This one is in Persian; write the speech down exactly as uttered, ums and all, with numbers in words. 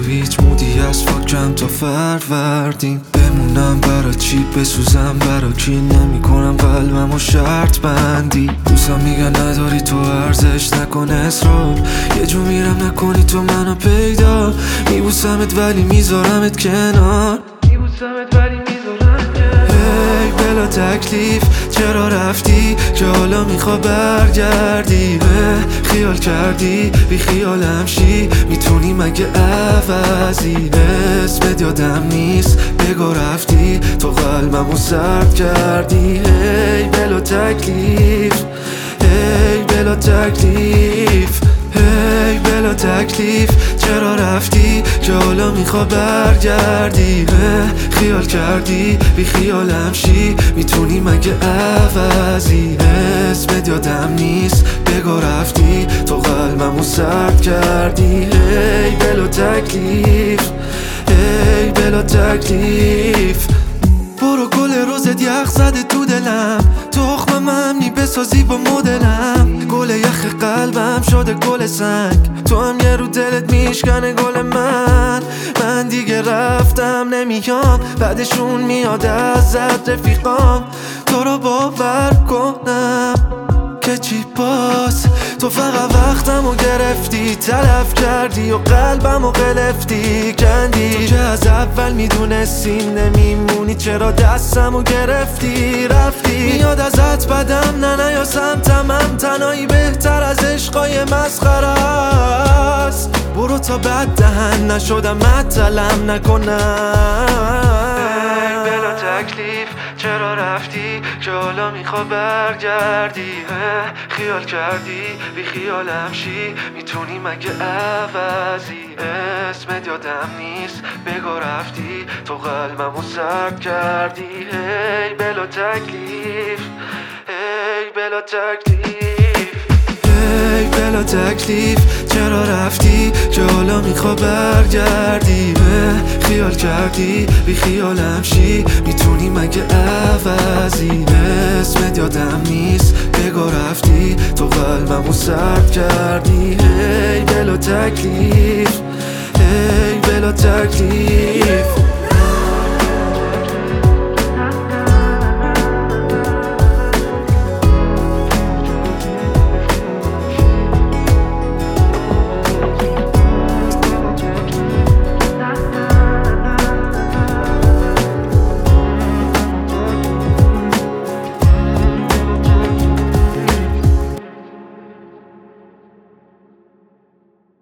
هیچ مودی از فاکم تا فروردین. بمونم برا چی، بسوزم برا کی، نمی کنم قلبمو شرط بندی. دوستم میگن نداری تو ارزش، نکن اصرار، یه جو میرم نکنی تو منو پیدا. میبوسمت ولی میذارمت کنار، میبوسمت ولی میذارم کنار. هی بلا تکلیف چرا رفتی که حالا میخوا برگردی؟ خیال کردی بی خیالم شی، میتونی مگه عوضی؟ اسمت یادم نیست بگو رفتی، تو قلبمو سرد کردی. هی بلا تکلیف، هی بلا تکلیف، هی بلا تکلیف چرا رفتی که حالا میخوا برگردی؟ خیال کردی بی خیالم شی، میتونی مگه عوضی؟ اسمت یادم نیست بگو رفتی، تو قلبمو سرد کردی. هی بلا تکلیف، هی بلا تکلیف. برو گل روزت یخ زده تو دلم، تخمم ممنی بسازی با مدلم. گل یخ قلبم شده گل سنگ، تو هم یه رو دلت میشکنه گل من. من دیگه رفتم نمیام، بعدشون میاد ازت رفیقام. تو رو باور کنم که چی باز، تو فقط وقتمو گرفتی، تلف کردی و قلبمو قلفتی کندی. تو که از اول میدونستی نمیمونی، چرا دستمو گرفتی رفتی؟ میاد ازت بدم نه نه یا سمتمم، تنهایی بهتر از عشقای مسخره است. برو تا بد دهن نشدم مطلم نکنم. بلا تکلیف چرا رفتی که حالا میخوا برگردی؟ خیال کردی بی خیالم شی، میتونی مگه عوضی؟ اسمت یادم نیست بگو رفتی، تو قلبمو سرد کردی. هی بلا تکلیف، هی بلا تکلیف، هی بلا تکلیف چرا رفتی که حالا میخوا برگردی؟ خیال کردی بی خیالم شی، میتونی مگه عوضی؟ اسمت یادم نیست بگو رفتی، تو قلبمو سرد کردی. هی بلا تکلیف، هی بلا تکلیف.